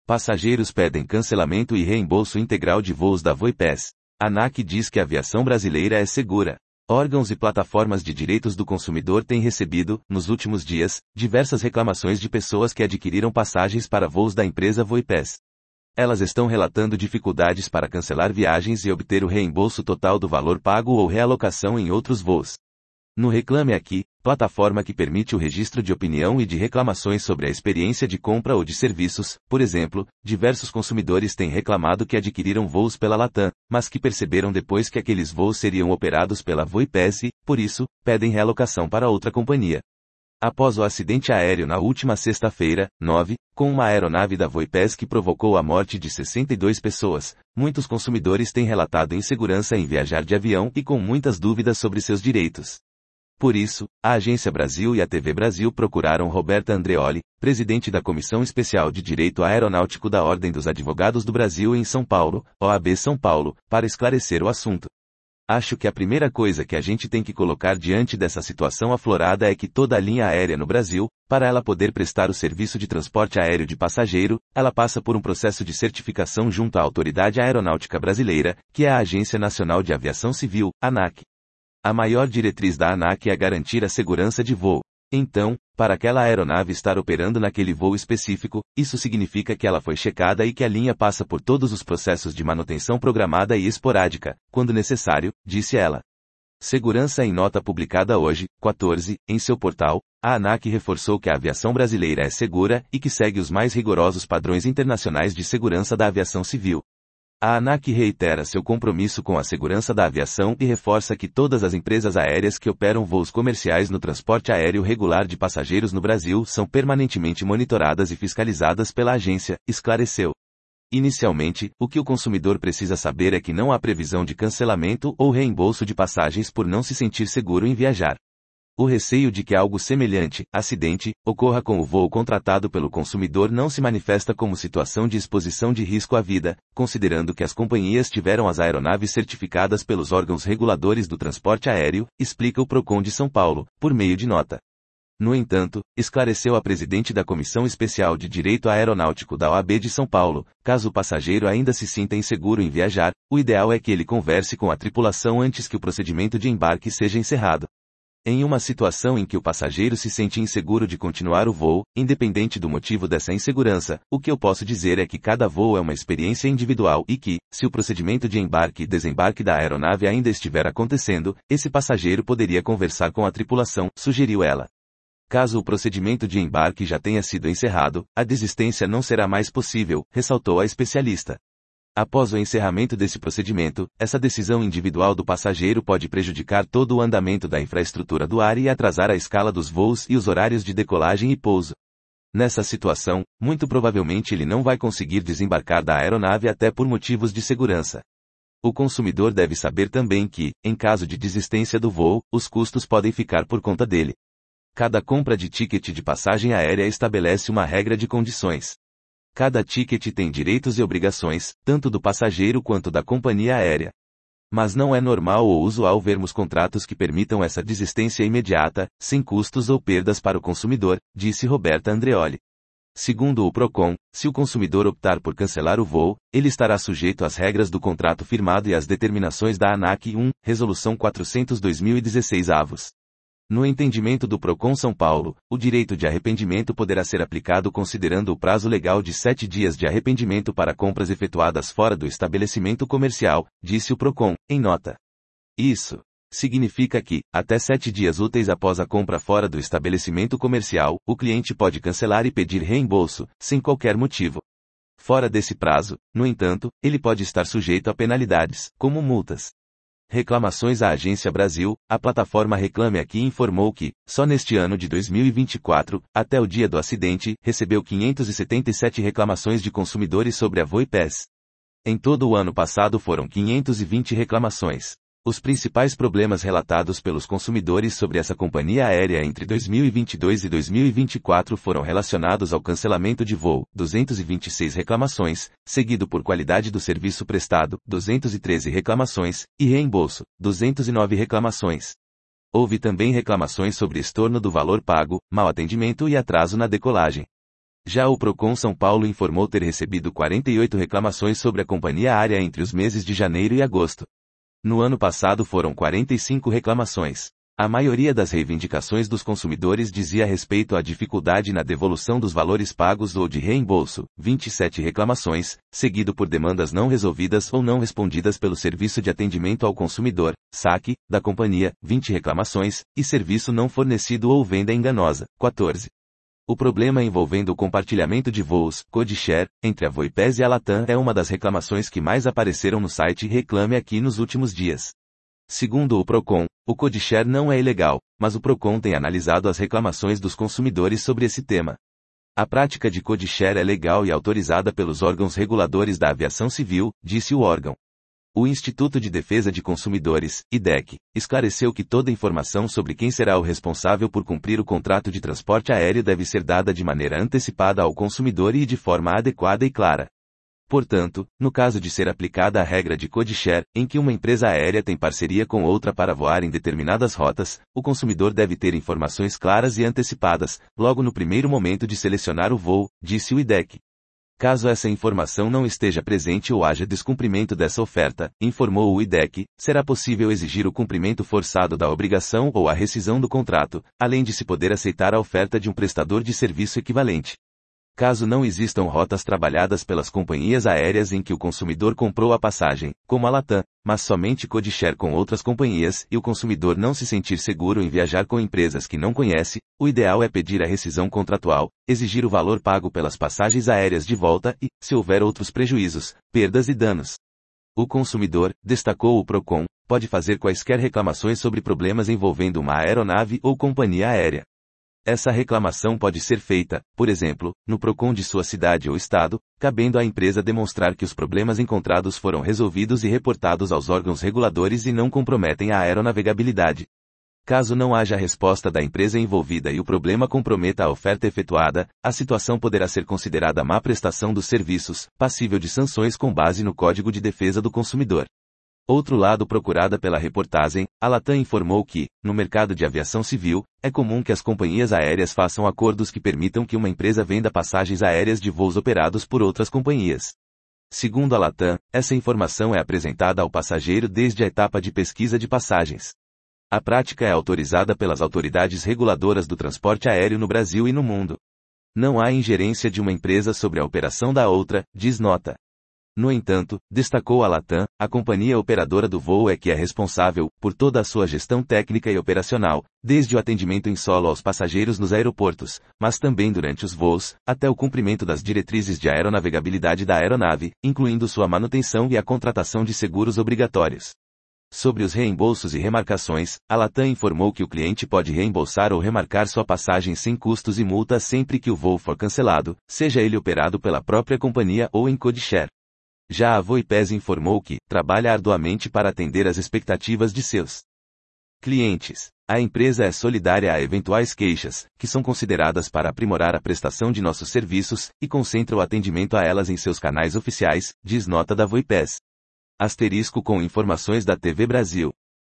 Passageiros pedem cancelamento e reembolso integral de voos da VoiPass. ANAC diz que a aviação brasileira é segura. Órgãos e plataformas de direitos do consumidor têm recebido, nos últimos dias, diversas reclamações de pessoas que adquiriram passagens para voos da empresa VoiPass. Elas estão relatando dificuldades para cancelar viagens e obter o reembolso total do valor pago ou realocação em outros voos. No Reclame Aqui, plataforma que permite o registro de opinião e de reclamações sobre a experiência de compra ou de serviços, por exemplo, diversos consumidores têm reclamado que adquiriram voos pela Latam, mas que perceberam depois que aqueles voos seriam operados pela VoiPass e, por isso, pedem realocação para outra companhia. Após o acidente aéreo na última sexta-feira, 9, com uma aeronave da VoiPass que provocou a morte de 62 pessoas, muitos consumidores têm relatado insegurança em viajar de avião e com muitas dúvidas sobre seus direitos. Por isso, a Agência Brasil e a TV Brasil procuraram Roberta Andreoli, presidente da Comissão Especial de Direito Aeronáutico da Ordem dos Advogados do Brasil em São Paulo, OAB São Paulo, para esclarecer o assunto. Acho que a primeira coisa que a gente tem que colocar diante dessa situação aflorada é que toda a linha aérea no Brasil, para ela poder prestar o serviço de transporte aéreo de passageiro, ela passa por um processo de certificação junto à Autoridade Aeronáutica Brasileira, que é a Agência Nacional de Aviação Civil, ANAC. A maior diretriz da ANAC é garantir a segurança de voo. Então, para aquela aeronave estar operando naquele voo específico, isso significa que ela foi checada e que a linha passa por todos os processos de manutenção programada e esporádica, quando necessário, disse ela. Segurança. Em nota publicada hoje, 14, em seu portal, a ANAC reforçou que a aviação brasileira é segura e que segue os mais rigorosos padrões internacionais de segurança da aviação civil. A ANAC reitera seu compromisso com a segurança da aviação e reforça que todas as empresas aéreas que operam voos comerciais no transporte aéreo regular de passageiros no Brasil são permanentemente monitoradas e fiscalizadas pela agência, esclareceu. Inicialmente, o que o consumidor precisa saber é que não há previsão de cancelamento ou reembolso de passagens por não se sentir seguro em viajar. O receio de que algo semelhante, acidente, ocorra com o voo contratado pelo consumidor não se manifesta como situação de exposição de risco à vida, considerando que as companhias tiveram as aeronaves certificadas pelos órgãos reguladores do transporte aéreo, explica o Procon de São Paulo, por meio de nota. No entanto, esclareceu a presidente da Comissão Especial de Direito Aeronáutico da OAB de São Paulo, caso o passageiro ainda se sinta inseguro em viajar, o ideal é que ele converse com a tripulação antes que o procedimento de embarque seja encerrado. Em uma situação em que o passageiro se sente inseguro de continuar o voo, independente do motivo dessa insegurança, o que eu posso dizer é que cada voo é uma experiência individual e que, se o procedimento de embarque e desembarque da aeronave ainda estiver acontecendo, esse passageiro poderia conversar com a tripulação, sugeriu ela. Caso o procedimento de embarque já tenha sido encerrado, a desistência não será mais possível, ressaltou a especialista. Após o encerramento desse procedimento, essa decisão individual do passageiro pode prejudicar todo o andamento da infraestrutura do ar e atrasar a escala dos voos e os horários de decolagem e pouso. Nessa situação, muito provavelmente ele não vai conseguir desembarcar da aeronave até por motivos de segurança. O consumidor deve saber também que, em caso de desistência do voo, os custos podem ficar por conta dele. Cada compra de ticket de passagem aérea estabelece uma regra de condições. Cada ticket tem direitos e obrigações, tanto do passageiro quanto da companhia aérea. Mas não é normal ou usual vermos contratos que permitam essa desistência imediata, sem custos ou perdas para o consumidor, disse Roberta Andreoli. Segundo o Procon, se o consumidor optar por cancelar o voo, ele estará sujeito às regras do contrato firmado e às determinações da ANAC 1, Resolução 400/2016 avos. No entendimento do Procon São Paulo, o direito de arrependimento poderá ser aplicado considerando o prazo legal de 7 dias de arrependimento para compras efetuadas fora do estabelecimento comercial, disse o Procon, em nota. Isso significa que, até 7 dias úteis após a compra fora do estabelecimento comercial, o cliente pode cancelar e pedir reembolso, sem qualquer motivo. Fora desse prazo, no entanto, ele pode estar sujeito a penalidades, como multas. Reclamações à Agência Brasil, a plataforma Reclame Aqui informou que, só neste ano de 2024, até o dia do acidente, recebeu 577 reclamações de consumidores sobre a VoiPass. Em todo o ano passado foram 520 reclamações. Os principais problemas relatados pelos consumidores sobre essa companhia aérea entre 2022 e 2024 foram relacionados ao cancelamento de voo, 226 reclamações, seguido por qualidade do serviço prestado, 213 reclamações, e reembolso, 209 reclamações. Houve também reclamações sobre estorno do valor pago, mau atendimento e atraso na decolagem. Já o Procon São Paulo informou ter recebido 48 reclamações sobre a companhia aérea entre os meses de janeiro e agosto. No ano passado foram 45 reclamações. A maioria das reivindicações dos consumidores dizia respeito à dificuldade na devolução dos valores pagos ou de reembolso, 27 reclamações, seguido por demandas não resolvidas ou não respondidas pelo Serviço de Atendimento ao Consumidor, SAC, da companhia, 20 reclamações, e serviço não fornecido ou venda enganosa, 14. O problema envolvendo o compartilhamento de voos, codeshare, entre a VoiPass e a Latam é uma das reclamações que mais apareceram no site Reclame Aqui nos últimos dias. Segundo o Procon, o codeshare não é ilegal, mas o Procon tem analisado as reclamações dos consumidores sobre esse tema. A prática de codeshare é legal e autorizada pelos órgãos reguladores da aviação civil, disse o órgão. O Instituto de Defesa de Consumidores, IDEC, esclareceu que toda informação sobre quem será o responsável por cumprir o contrato de transporte aéreo deve ser dada de maneira antecipada ao consumidor e de forma adequada e clara. Portanto, no caso de ser aplicada a regra de codeshare, em que uma empresa aérea tem parceria com outra para voar em determinadas rotas, o consumidor deve ter informações claras e antecipadas, logo no primeiro momento de selecionar o voo, disse o IDEC. Caso essa informação não esteja presente ou haja descumprimento dessa oferta, informou o IDEC, será possível exigir o cumprimento forçado da obrigação ou a rescisão do contrato, além de se poder aceitar a oferta de um prestador de serviço equivalente. Caso não existam rotas trabalhadas pelas companhias aéreas em que o consumidor comprou a passagem, como a Latam, mas somente codeshare com outras companhias, e o consumidor não se sentir seguro em viajar com empresas que não conhece, o ideal é pedir a rescisão contratual, exigir o valor pago pelas passagens aéreas de volta e, se houver outros prejuízos, perdas e danos. O consumidor, destacou o Procon, pode fazer quaisquer reclamações sobre problemas envolvendo uma aeronave ou companhia aérea. Essa reclamação pode ser feita, por exemplo, no Procon de sua cidade ou estado, cabendo à empresa demonstrar que os problemas encontrados foram resolvidos e reportados aos órgãos reguladores e não comprometem a aeronavegabilidade. Caso não haja resposta da empresa envolvida e o problema comprometa a oferta efetuada, a situação poderá ser considerada má prestação dos serviços, passível de sanções com base no Código de Defesa do Consumidor. Outro lado procurada pela reportagem, a Latam informou que, no mercado de aviação civil, é comum que as companhias aéreas façam acordos que permitam que uma empresa venda passagens aéreas de voos operados por outras companhias. Segundo a Latam, essa informação é apresentada ao passageiro desde a etapa de pesquisa de passagens. A prática é autorizada pelas autoridades reguladoras do transporte aéreo no Brasil e no mundo. Não há ingerência de uma empresa sobre a operação da outra, diz nota. No entanto, destacou a Latam, a companhia operadora do voo é que é responsável por toda a sua gestão técnica e operacional, desde o atendimento em solo aos passageiros nos aeroportos, mas também durante os voos, até o cumprimento das diretrizes de aeronavegabilidade da aeronave, incluindo sua manutenção e a contratação de seguros obrigatórios. Sobre os reembolsos e remarcações, a Latam informou que o cliente pode reembolsar ou remarcar sua passagem sem custos e multa sempre que o voo for cancelado, seja ele operado pela própria companhia ou em codeshare. Já a VoiPass informou que trabalha arduamente para atender às expectativas de seus clientes. A empresa é solidária a eventuais queixas, que são consideradas para aprimorar a prestação de nossos serviços, e concentra o atendimento a elas em seus canais oficiais, diz nota da VoiPass. Asterisco com informações da TV Brasil.